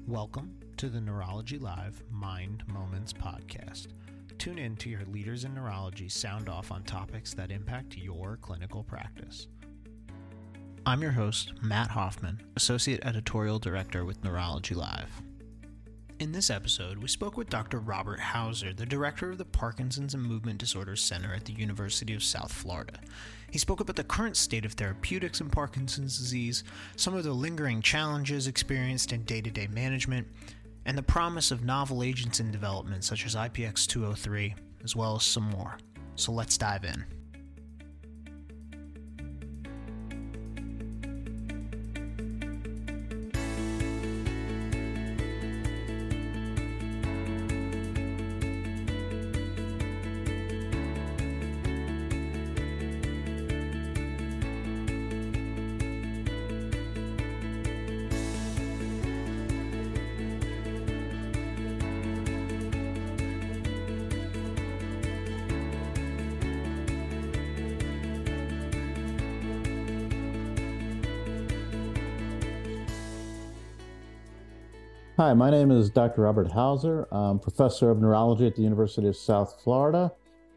Welcome to the Neurology Live Mind Moments podcast. Tune in to your leaders in neurology sound off on topics that impact your clinical practice. I'm your host, Matt Hoffman, Associate Editorial Director with Neurology Live. In this episode, we spoke with Dr. Robert Hauser, the director of the Parkinson's and Movement Disorders Center at the University of South Florida. He spoke about the current state of therapeutics in Parkinson's disease, some of the lingering challenges experienced in day-to-day management, and the promise of novel agents in development such as IPX203, as well as some more. So let's dive in. Hi, my name is Dr. Robert Hauser. I'm professor of neurology at the University of South Florida.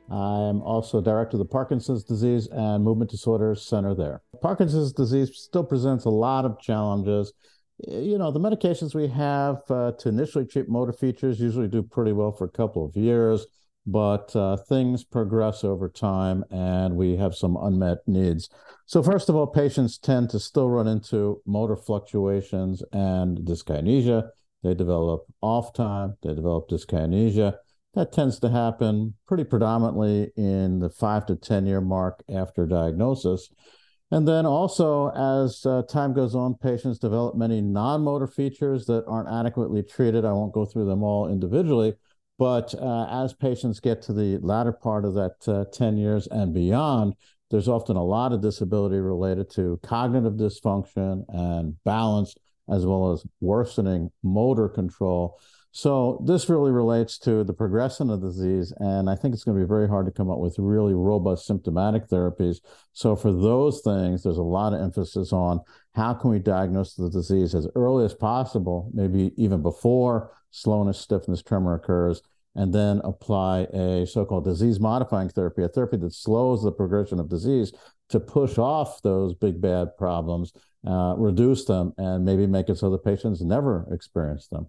I'm also director of the Parkinson's Disease and Movement Disorders Center there. Parkinson's disease still presents a lot of challenges. The medications we have to initially treat motor features usually do pretty well for a couple of years, but things progress over time and we have some unmet needs. So first of all, patients tend to still run into motor fluctuations and dyskinesia. They develop off time, they develop dyskinesia. That tends to happen pretty predominantly in the 5 to 10 year mark after diagnosis. And then also, as time goes on, patients develop many non-motor features that aren't adequately treated. I won't go through them all individually, but as patients get to the latter part of that 10 years and beyond, there's often a lot of disability related to cognitive dysfunction and balance, as well as worsening motor control. So this really relates to the progression of the disease, and I think it's going to be very hard to come up with really robust symptomatic therapies. So for those things, there's a lot of emphasis on how can we diagnose the disease as early as possible, maybe even before slowness, stiffness, tremor occurs, and then apply a so-called disease-modifying therapy, a therapy that slows the progression of disease to push off those big bad problems, reduce them, and maybe make it so the patients never experience them.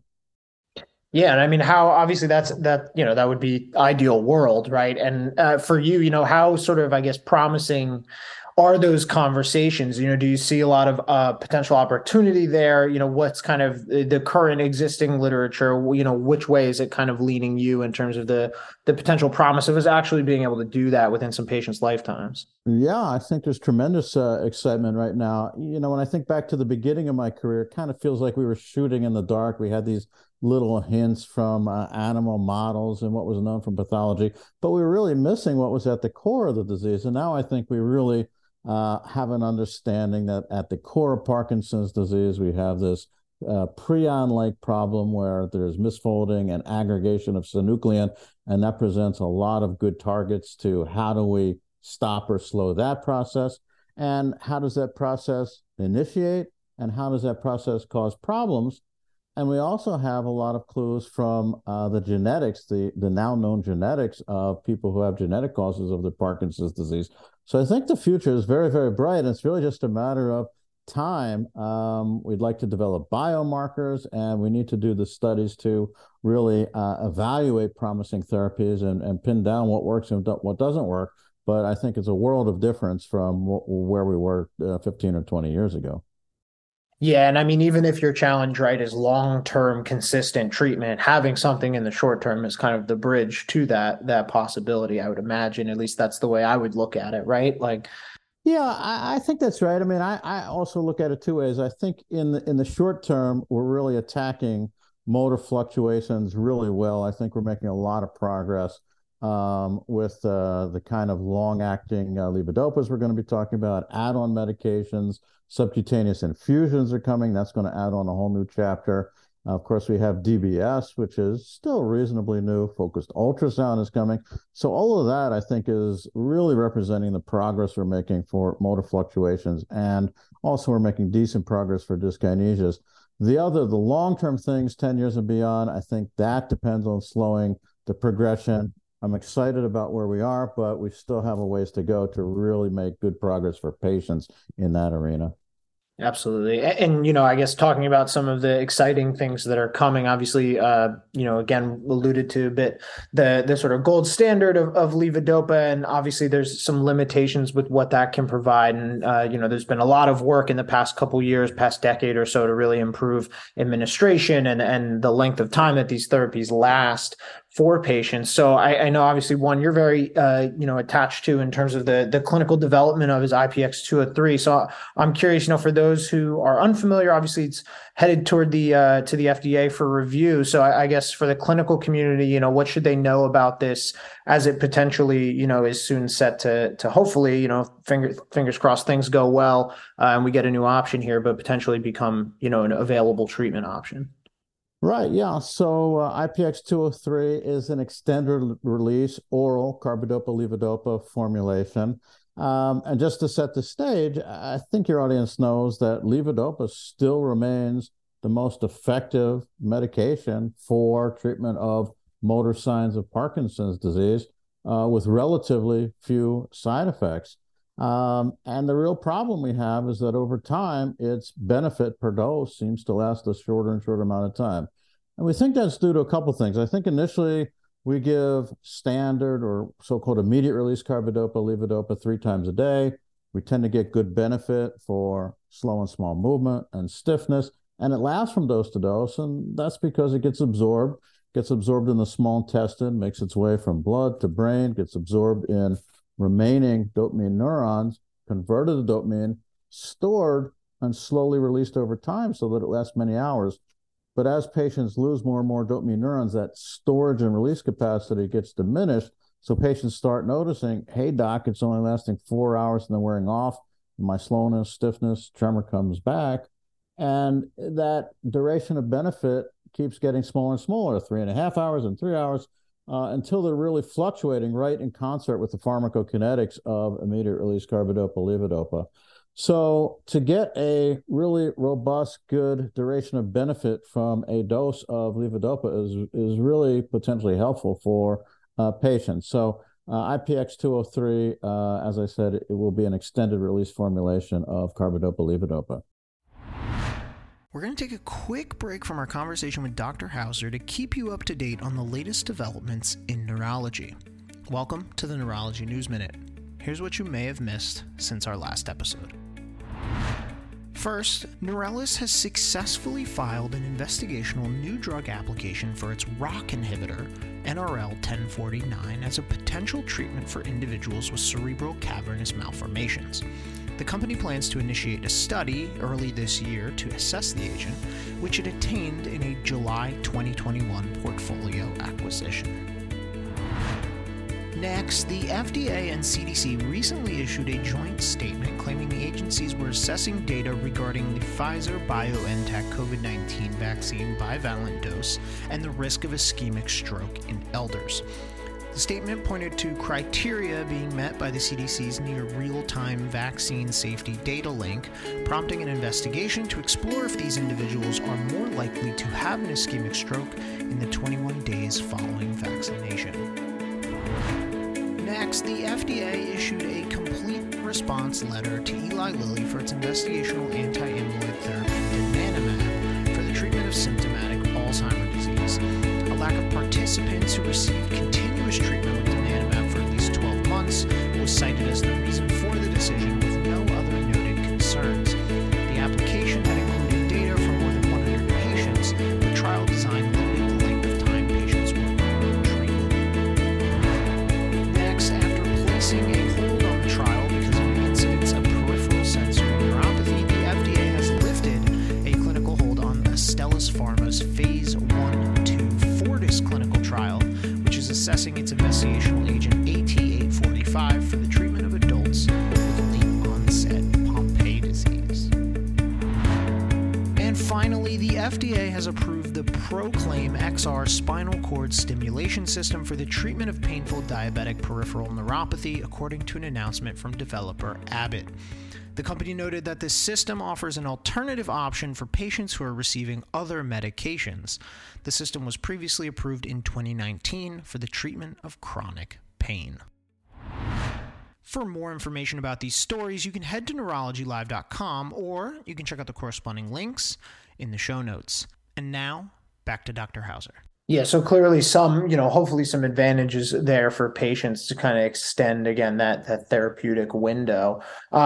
Yeah, and I mean, how obviously that would be ideal world, right? And for you, how sort of, I guess, promising are those conversations? Do you see a lot of potential opportunity there? What's kind of the current existing literature? Which way is it kind of leading you in terms of the potential promise of us actually being able to do that within some patients' lifetimes? Yeah, I think there's tremendous excitement right now. When I think back to the beginning of my career, it kind of feels like we were shooting in the dark. We had these little hints from animal models and what was known from pathology, but we were really missing what was at the core of the disease. And now I think we really have an understanding that at the core of Parkinson's disease, we have this prion-like problem where there's misfolding and aggregation of synuclein, and that presents a lot of good targets to how do we stop or slow that process, and how does that process initiate, and how does that process cause problems. And we also have a lot of clues from the genetics, the now known genetics of people who have genetic causes of the Parkinson's disease. So I think the future is very, very bright. It's really just a matter of time. We'd like to develop biomarkers, and we need to do the studies to really evaluate promising therapies and pin down what works and what doesn't work. But I think it's a world of difference from where we were 15 or 20 years ago. Yeah, and I mean, even if your challenge, right, is long-term consistent treatment, having something in the short term is kind of the bridge to that possibility, I would imagine. At least that's the way I would look at it, right? Yeah, I think that's right. I mean, I also look at it two ways. I think in the short term, we're really attacking motor fluctuations really well. I think we're making a lot of progress with the kind of long-acting levodopas we're going to be talking about, add-on medications, subcutaneous infusions are coming. That's going to add on a whole new chapter. Of course, we have DBS, which is still reasonably new. Focused ultrasound is coming. So all of that, I think, is really representing the progress we're making for motor fluctuations. And also we're making decent progress for dyskinesias. The long-term things, 10 years and beyond, I think that depends on slowing the progression. I'm excited about where we are, but we still have a ways to go to really make good progress for patients in that arena. Absolutely. And, I guess talking about some of the exciting things that are coming, obviously, again, alluded to a bit, the sort of gold standard of levodopa, and obviously there's some limitations with what that can provide. And, there's been a lot of work in the past couple years, past decade or so, to really improve administration and the length of time that these therapies last for patients. So I know obviously one you're very attached to in terms of the clinical development of is IPX203. So I'm curious, for those who are unfamiliar, obviously it's headed toward the to the FDA for review. So I guess for the clinical community, what should they know about this as it potentially is soon set to hopefully fingers crossed things go well and we get a new option here, but potentially become an available treatment option. Right, yeah. So IPX203 is an extended release oral carbidopa-levodopa formulation. And just to set the stage, I think your audience knows that levodopa still remains the most effective medication for treatment of motor signs of Parkinson's disease with relatively few side effects. And the real problem we have is that over time, its benefit per dose seems to last a shorter and shorter amount of time. And we think that's due to a couple of things. I think initially we give standard or so-called immediate release carbidopa, levodopa 3 times a day. We tend to get good benefit for slow and small movement and stiffness, and it lasts from dose to dose, and that's because it gets absorbed in the small intestine, makes its way from blood to brain, gets absorbed in remaining dopamine neurons, converted to dopamine, stored and slowly released over time so that it lasts many hours. But as patients lose more and more dopamine neurons, that storage and release capacity gets diminished. So patients start noticing, hey, doc, it's only lasting 4 hours and then wearing off. My slowness, stiffness, tremor comes back. And that duration of benefit keeps getting smaller and smaller, 3.5 hours and 3 hours, until they're really fluctuating right in concert with the pharmacokinetics of immediate release carbidopa, levodopa. So to get a really robust, good duration of benefit from a dose of levodopa is really potentially helpful for patients. So IPX203, as I said, it will be an extended release formulation of carbidopa, levodopa. We're going to take a quick break from our conversation with Dr. Hauser to keep you up to date on the latest developments in neurology. Welcome to the Neurology News Minute. Here's what you may have missed since our last episode. First, Neurelis has successfully filed an investigational new drug application for its ROCK inhibitor, NRL-1049, as a potential treatment for individuals with cerebral cavernous malformations. The company plans to initiate a study early this year to assess the agent, which it attained in a July 2021 portfolio acquisition. Next, the FDA and CDC recently issued a joint statement claiming the agencies were assessing data regarding the Pfizer-BioNTech COVID-19 vaccine bivalent dose and the risk of ischemic stroke in elders. The statement pointed to criteria being met by the CDC's near real-time vaccine safety data link, prompting an investigation to explore if these individuals are more likely to have an ischemic stroke in the 21 days following vaccination. Next, the FDA issued a complete response letter to Eli Lilly for its investigational anti-amyloid therapy donanemab for the treatment of symptomatic Alzheimer's disease. A lack of participants who received continuous treatment with donanemab for at least 12 months was cited as the reason for the decision, with no other noted concerns. The application had included data from more than 100 patients, but trial design limited the length of time patients were treated. Next, after placing a hold on the trial because of the incidence of peripheral sensory neuropathy, the FDA has lifted a clinical hold on Astellas Pharma's Phase 1/2 Fortis clinical trial, which is assessing its investigational agent AT845 for the treatment of adults with late-onset Pompe disease. And finally, the FDA has approved the Proclaim XR spinal cord stimulation system for the treatment of painful diabetic peripheral neuropathy, according to an announcement from developer Abbott. The company noted that this system offers an alternative option for patients who are receiving other medications. The system was previously approved in 2019 for the treatment of chronic pain. For more information about these stories, you can head to neurologylive.com, or you can check out the corresponding links in the show notes. And now, back to Dr. Hauser. Yeah, so clearly some, hopefully some advantages there for patients to kind of extend, again, that therapeutic window.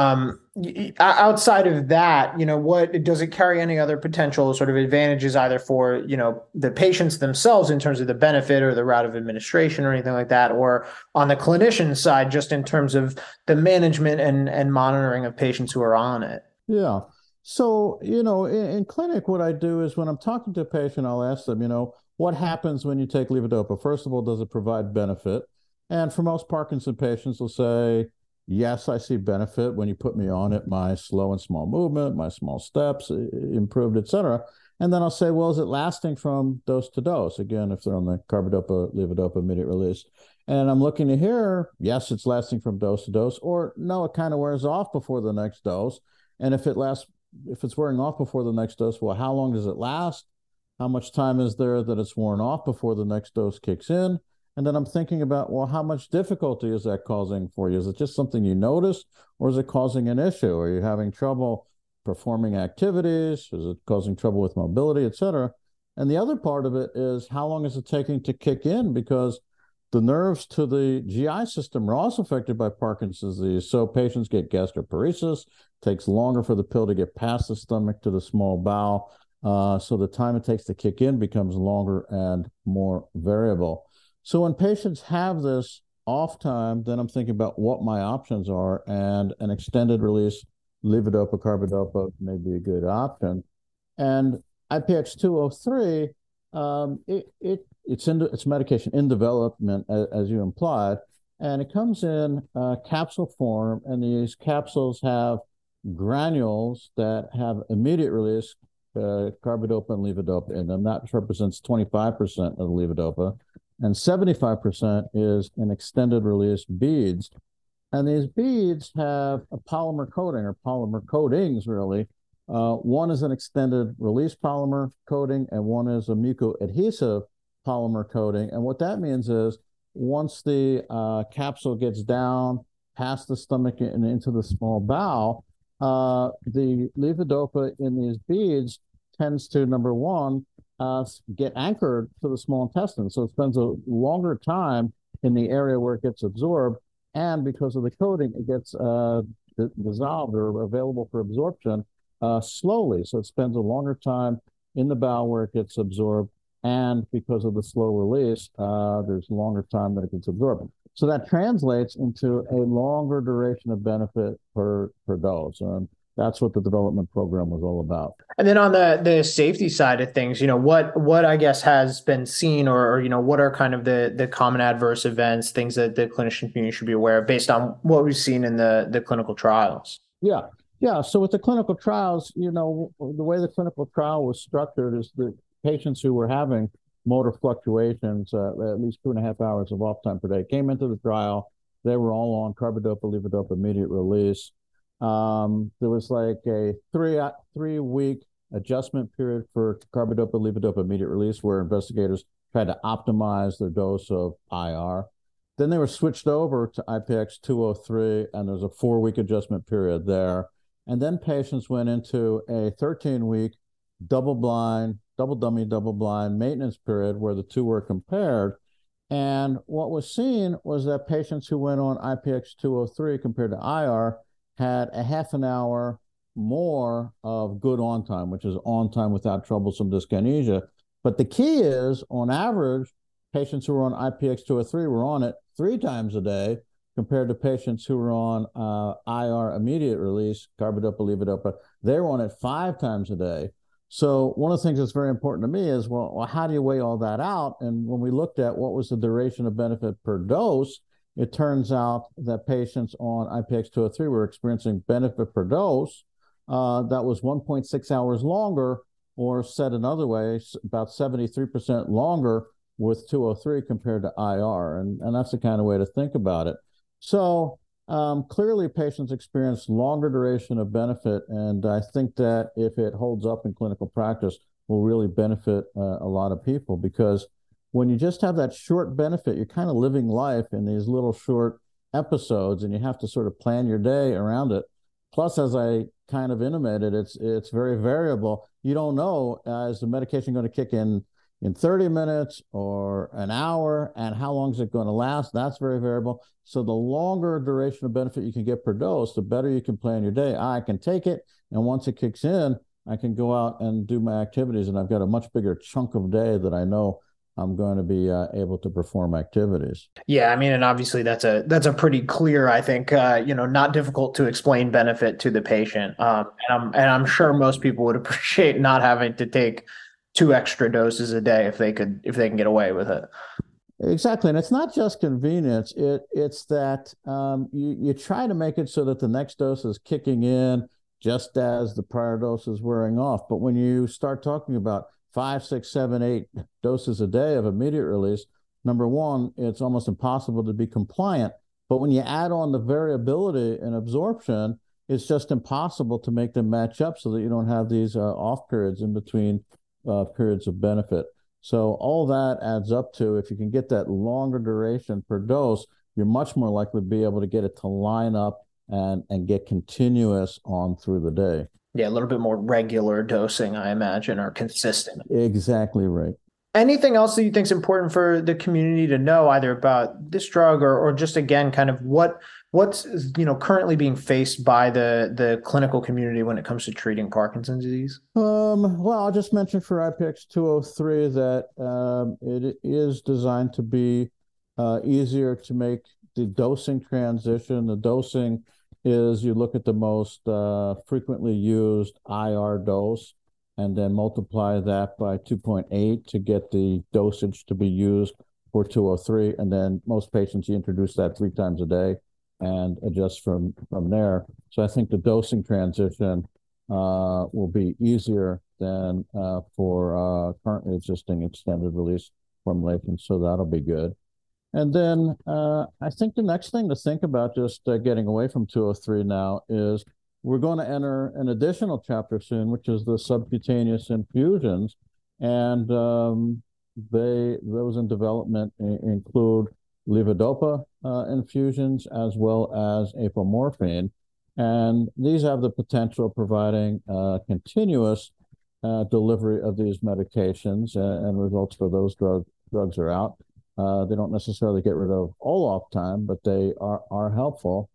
Outside of that, what does it carry any other potential sort of advantages either for, the patients themselves in terms of the benefit or the route of administration or anything like that, or on the clinician side, just in terms of the management and monitoring of patients who are on it? Yeah. So, in clinic, what I do is when I'm talking to a patient, I'll ask them, what happens when you take levodopa? First of all, does it provide benefit? And for most Parkinson patients, they'll say, yes, I see benefit when you put me on it. My slow and small movement, my small steps improved, et cetera. And then I'll say, well, is it lasting from dose to dose? Again, if they're on the carbidopa, levodopa immediate release. And I'm looking to hear, yes, it's lasting from dose to dose, or no, it kind of wears off before the next dose. And if it's wearing off before the next dose, well, how long does it last? How much time is there that it's worn off before the next dose kicks in? And then I'm thinking about, well, how much difficulty is that causing for you? Is it just something you notice, or is it causing an issue? Are you having trouble performing activities? Is it causing trouble with mobility, et cetera? And the other part of it is, how long is it taking to kick in? Because the nerves to the GI system are also affected by Parkinson's disease. So patients get gastroparesis, takes longer for the pill to get past the stomach to the small bowel. So the time it takes to kick in becomes longer and more variable. So when patients have this off time, then I'm thinking about what my options are, and an extended release levodopa carbidopa may be a good option. And IPX203, it's medication in development, as you implied, and it comes in capsule form, and these capsules have granules that have immediate release carbidopa and levodopa in them. That represents 25% of the levodopa, and 75% is in extended release beads. And these beads have a polymer coating, or polymer coatings, really. One is an extended release polymer coating, and one is a mucoadhesive polymer coating. And what that means is, once the capsule gets down past the stomach and into the small bowel, the levodopa in these beads tends to, number one, get anchored to the small intestine. So it spends a longer time in the area where it gets absorbed. And because of the coating, it gets dissolved or available for absorption slowly. So it spends a longer time in the bowel where it gets absorbed. And because of the slow release, there's a longer time that it gets absorbed. So that translates into a longer duration of benefit per dose. And that's what the development program was all about. And then on the safety side of things, what I guess has been seen, or what are kind of the common adverse events, things that the clinician community should be aware of based on what we've seen in the clinical trials? Yeah. So with the clinical trials, the way the clinical trial was structured is the patients who were having motor fluctuations, at least 2.5 hours of off time per day, came into the trial. They were all on carbidopa, levodopa immediate release. There was like a three-week adjustment period for carbidopa, levodopa immediate release, where investigators tried to optimize their dose of IR. Then they were switched over to IPX203, and there was a 4-week adjustment period there. And then patients went into a 13-week double-blind maintenance period where the two were compared. And what was seen was that patients who went on IPX203 compared to IR had a half an hour more of good on time, which is on time without troublesome dyskinesia. But the key is, on average, patients who were on IPX203 were on it 3 times a day, compared to patients who were on IR immediate release, carbidopa, levodopa. They were on it 5 times a day. So one of the things that's very important to me is, well, how do you weigh all that out? And when we looked at what was the duration of benefit per dose, it turns out that patients on IPX203 were experiencing benefit per dose that was 1.6 hours longer, or said another way, about 73% longer with 203 compared to IR. And that's the kind of way to think about it. So Clearly, patients experience longer duration of benefit, and I think that if it holds up in clinical practice, will really benefit a lot of people, because when you just have that short benefit, you're kind of living life in these little short episodes, and you have to sort of plan your day around it. Plus, as I kind of intimated, it's very variable. You don't know, is the medication going to kick in 30 minutes or an hour, and how long is it going to last? That's very variable. So the longer duration of benefit you can get per dose, the better you can plan your day. I can take it, and once it kicks in, I can go out and do my activities, and I've got a much bigger chunk of day that I know I'm going to be able to perform activities. Yeah, I mean, and obviously that's a pretty clear, I think, not difficult to explain benefit to the patient. And I'm sure most people would appreciate not having to take 2 extra doses a day if they can get away with it. Exactly, and it's not just convenience. It's that you try to make it so that the next dose is kicking in just as the prior dose is wearing off. But when you start talking about 5, 6, 7, 8 doses a day of immediate release, number one, it's almost impossible to be compliant. But when you add on the variability in absorption, it's just impossible to make them match up so that you don't have these off periods in between periods of benefit. So all that adds up to, if you can get that longer duration per dose, you're much more likely to be able to get it to line up and get continuous on through the day. Yeah, a little bit more regular dosing, I imagine, or consistent. Exactly right. Anything else that you think is important for the community to know, either about this drug or just, again, kind of what's currently being faced by the clinical community when it comes to treating Parkinson's disease? Well, I'll just mention for IPX203 that it is designed to be easier to make the dosing transition. The dosing is, you look at the most frequently used IR dose and then multiply that by 2.8 to get the dosage to be used for 203. And then most patients, you introduce that 3 times a day and adjust from there. So I think the dosing transition will be easier than for currently existing extended release formulations. So that'll be good. And then I think the next thing to think about, just getting away from 203 now, is we're going to enter an additional chapter soon, which is the subcutaneous infusions. And those in development include levodopa infusions as well as apomorphine. And these have the potential of providing continuous delivery of these medications, and results for those drugs are out. They don't necessarily get rid of all off time, but they are helpful.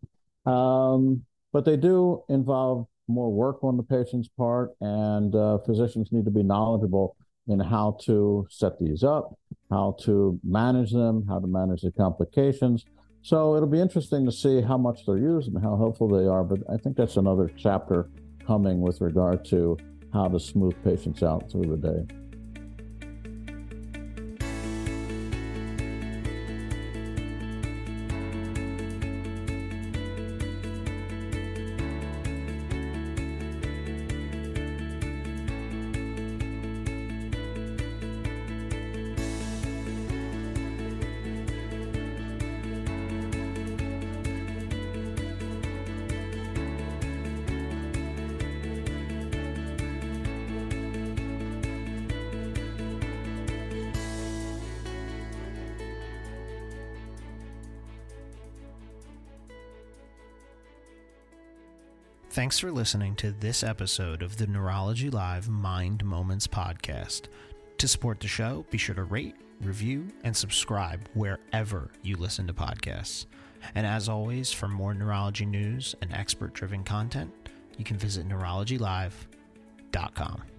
But they do involve more work on the patient's part, and physicians need to be knowledgeable in how to set these up, how to manage them, how to manage the complications. So it'll be interesting to see how much they're used and how helpful they are. But I think that's another chapter coming with regard to how to smooth patients out through the day. Thanks for listening to this episode of the Neurology Live Mind Moments podcast. To support the show, be sure to rate, review, and subscribe wherever you listen to podcasts. And as always, for more neurology news and expert-driven content, you can visit neurologylive.com.